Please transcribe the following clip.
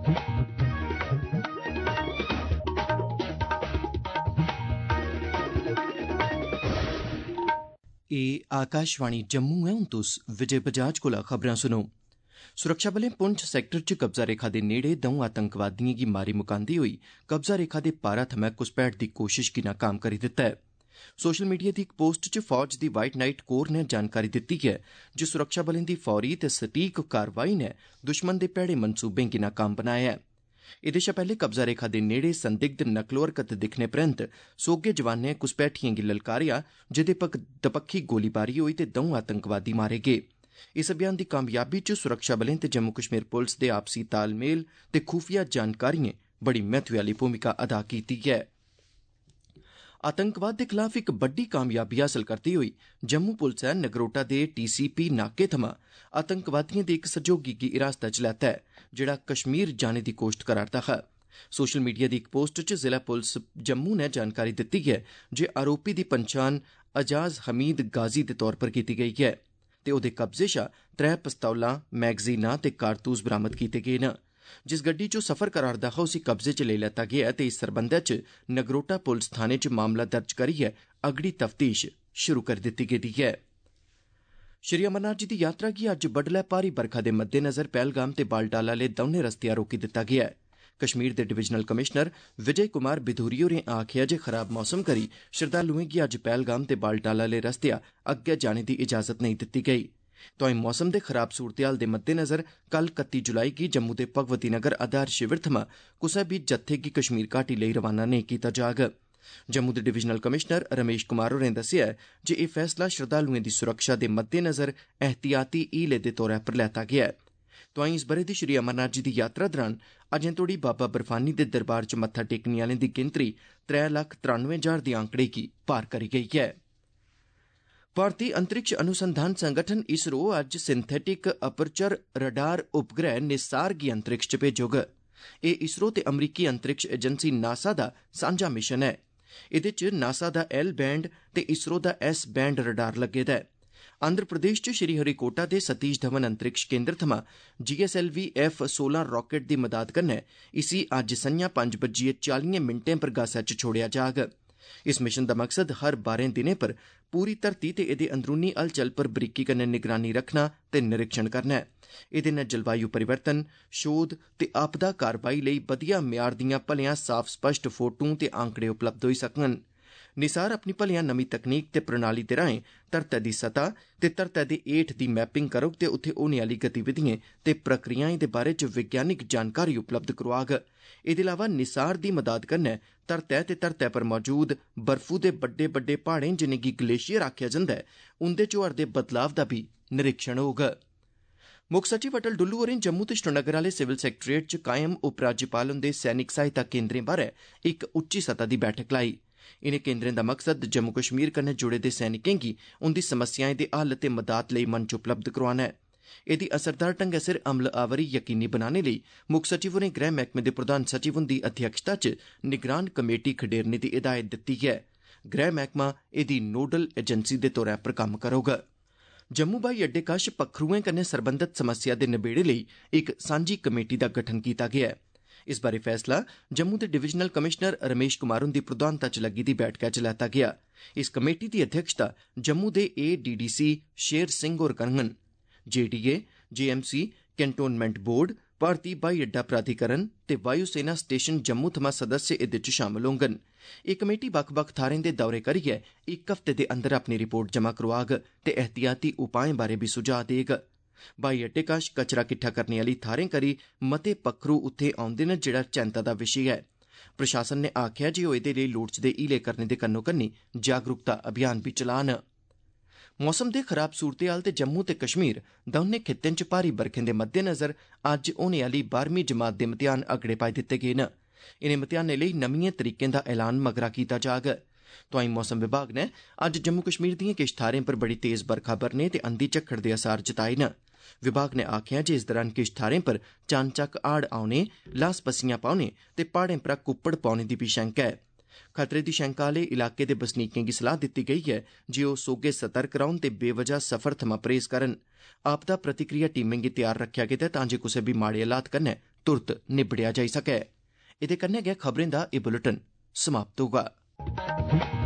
आकाशवाणी जम्मू है। हुण तुस विजय बजाज कोला खबरां सुनो। सुरक्षा बलें पुंछ सैक्टर च कब्जा रेखा दे नेड़े दौं आतंकवादिएं गी मारी मुकांदे होई कब्जा रेखा दे पारा थमां घुसपैठ दी कोशिश गी नाकाम करी दित्ता ऐ। सोशल मीडिया दी इक पोस्ट च फौज दी व्हाइट नाइट कोर ने जानकारी दित्ती ऐ जे सुरक्षा बलें दी फौरी ते सटीक कारवाई ने दुश्मन दे भैड़े मनसूबें गी नाकाम बनाया ऐ। एह्दे शा पैह्ले कब्जा रेखा दे नेड़े संदिग्ध नकलो-हरकत दिक्खने परैंत सोह्गे जवानें घुसपैठिएं गी ललकारेआ, जेह्दे पर दपक्खी गोलीबारी होई ते दौं आतंकवादी मारे गे। इस अभियान दी कामयाबी च सुरक्षा बलें ते जम्मू कश्मीर पुलस दे आपसी तालमेल ते खुफिया जानकारिएं बड़ी महत्वै आह्ली भूमिका अदा कीती ऐ। आतंकवाद दे खलाफ इक बड्डी कामयाबी हासल करदे होई जम्मू पुलसै नगरोटा दे TCP नाके थमां आतंकवादिएं दे इक सहयोगी गी हिरासत च लैता ऐ, जेहड़ा कश्मीर जाने दी कोश्त करा'रदा हा। सोशल मीडिया दी इक पोस्ट च जिला पुलस जम्मू ने जानकारी दित्ती ऐ जे आरोपी दी पन्छान अजाज हमीद गाजी दे तौर पर कीती गेई ऐ ते ओह्दे कब्जे शा 3 पिस्तौलां, मैगजीनां ते कारतूस बरामद कीते गे न। जिस गड्डी च ओह् सफर करा'रदा हा उसी कब्जे च लेई लैता गेआ ते इस सरबंधै च नगरोटा पुलस थाने च मामला दर्ज करियै अगड़ी तफ्तीश शुरू करी दित्ती गेदी ऐ। श्री अमरनाथ जी दी यात्रा गी अज्ज बड्डलै भारी बरखा दे मद्देनज़र पहलगाम ते बालटाल आह्ले दौनें रस्तेया रोकी दित्ता गेआ ऐ। कश्मीर दे डिवीजनल कमिशनर विजय कुमार बिधूरी होरें आखेआ जे खराब मौसम करी श्रद्धालुएं गी अज्ज पहलगाम ते बालटाल आह्ले रस्तेया अग्गै जाने दी इजाजत नेईं दित्ती गेई। तोआईं मौसम दे खराब सूरतेहाल दे मद्देनज़र कल 31 जुलाई गी जम्मू दे भगवती नगर आधार शिविर थमां कुसै बी जत्थे गी कश्मीर घाटी लेई रवाना नेईं कीता जाग। जम्मू दे डिवीजनल कमिशनर रमेश कुमार होरें दस्सेआ जे एह् फैसला श्रद्धालुएं दी सुरक्षा दे मद्देनज़र एहतियाती हीले दे तौरा पर लैता गेआ ऐ। तोआईं इस ब'रे दी श्री अमरनाथ जी दी यात्रा दौरान अजें तोड़ी बाबा बर्फानी दे दरबार च मत्था टेकने आह्लें दी गिनतरी 3,93,000 दे आंकड़े गी पार करी गेई ऐ। भारतीय अंतरिक्ष अनुसंधान संगठन इसरो अज्ज सिंथेटिक अपर्चर रडार उपग्रह निसार गी अंतरिक्ष च भेजोग। एह् इसरो ते अमरीकी अंतरिक्ष एजेंसी नासा दा सांझा मिशन ऐ। एह्दे च नासा दा L बैंड ते इसरो दा S बैंड रडार लग्गे दा ऐ। आंध्र प्रदेश च श्रीहरिकोटा दे सतीश धवन अंतरिक्ष केन्द्र थमां GSLV F-16 राकेट दी मदाद कन्नै इसी अज्ज संझां 5:40 पर गासै च छोड़ेआ जाग। इस मिशन दा मकसद हर 12 दिनें पर पूरी धरती ते एह्दे अंदरूनी हलचल पर बरीकी कन्नै निगरानी रखना ते निरीक्षण करना ऐ। एह्दे नै जलवायु परिवर्तन, शोध ते आपदा कारवाई लेई बधिया म्यार दियां भलेआं साफ स्पष्ट फोटों ते आंकड़े उपलब्ध होई सकङन। निसार अपनी भलेआं नमीं तकनीक ते प्रणाली दे राएं धरतै दी सतह ते धरतै दे हेठ दी मैपिंग करोग ते उत्थे होने आह्ली गतिविधिएं ते प्रक्रियाएं दे बारे च वैज्ञानिक जानकारी उपलब्ध करोआग। एह्दे अलावा निसार दी मदाद कन्नै धरतै ते धरतै पर मौजूद बर्फू दे बड्डे बड्डे प्हाड़ें जिनेंगी ग्लेशियर आखेआ जंदा ऐ, उंदे च होआ'रदे बदलाव दा बी निरीक्षण होग। मुक्ख सचिव अटल डुल्लू होरें जम्मू ते श्रीनगर आह्ले सिविल सैक्रेटेरिएट च कायम उपराज्यपाल हुंदे सैनिक सहायता केन्द्रें बारै इक उच्ची सतह दी बैठक लाई। इनें केन्द्रें दा मकसद जम्मू कश्मीर कन्नै जुड़े दे सैनिकें गी उंदी समस्याएं दे हल ते मदाद लेई मंच उपलब्ध करोआना ऐ। एह्दी असरदार ढंगै सिर अमल-आवरी यकीनी बनाने लेई मुक्ख सचिव होरें गृह मैह्कमे दे प्रधान सचिव हुंदी अध्यक्षता च निगरान कमेटी खडेरने दी हिदायत दित्ती ऐ। गृह मैह्कमा एह्दी नोडल एजेंसी दे तौरा पर कम्म करोग। जम्मू ब्हाई अड्डे कश पक्खरुएं कन्नै सरबंधत समस्या दे नबेड़े लेई इक सांझी कमेटी दा गठन कीता गेआ ऐ। इस बारै फैसला जम्मू दे डिवीजनल कमिशनर रमेश कुमार हुंदी प्रधानता च लग्गी दी बैठका च लैता गेआ। इस कमेटी दी अध्यक्षता जम्मू दे ADDC शेर सिंह होर करङन। JDA, JMC, कैंटोनमेंट बोर्ड, भारती ब्हाई अड्डा प्राधिकरण ते वायु सेना स्टेशन जम्मू थमां सदस्य एह्दे च शामल होङन। एह् कमेटी बक्ख-बक्ख थाह्रें दे दौरे करियै इक हफ्ते दे अंदर अपनी रिपोर्ट जमा करोआग ते एहतियाती उपाएं बारै बी सुझाऽ देग। ब्हाई अड्डे कश कचरा किट्ठा करने आह्ली थाह्रें करी मते पक्खरू उत्थे औंदे न, जेह्ड़ा चैंता दा विशे ऐ। प्रशासन ने आखेआ जे ओह् एह्दे लेई लोड़चदे हीले करने दे कन्नो-कन्नी जागरूकता अभियान बी चलान। मौसम दे खराब सूरतेहाल ते जम्मू ते कश्मीर दौनें खित्तें च भारी बरखें दे मद्देनज़र अज्ज होने आह्ली 12वीं जमात दे मतेहान अगड़े पाई दित्ते गे न। इनें मतेहानें लेई नमिएं तरीकें दा ऐलान मगरा कीता जाग। तोआईं मौसम विभाग ने अज्ज जम्मू कश्मीर दिएं किश थाह्रें पर बड़ी तेज बरखा बरने ते अंधी झक्खड़ दे असार जताए न। विभाग ने आखेआ जे इस दौरान किश थाह्रें पर चानचक्क हाड़ औने, ल्हास पस्सियां पौने ते प्हाड़ें परा कुप्पड़ पौने दी बी शैंका ऐ। खतरे दी शैंका आह्ले इलाके दे बसनीकें गी सलाह् दित्ती गेई ऐ जे ओह् सोह्गे सतर्क रौह्न ते बेवजह सफर थमां परहेज़ करन। आपदा प्रतिक्रिया टीमें गी तैयार रक्खेआ गेदा ऐ तां जे कुसै बी माड़े हालात कन्नै तुरत निबड़ेया जाई सकै। एह्दे कन्नै गै खबरें दा एह् बुलेटिन समाप्त होगा।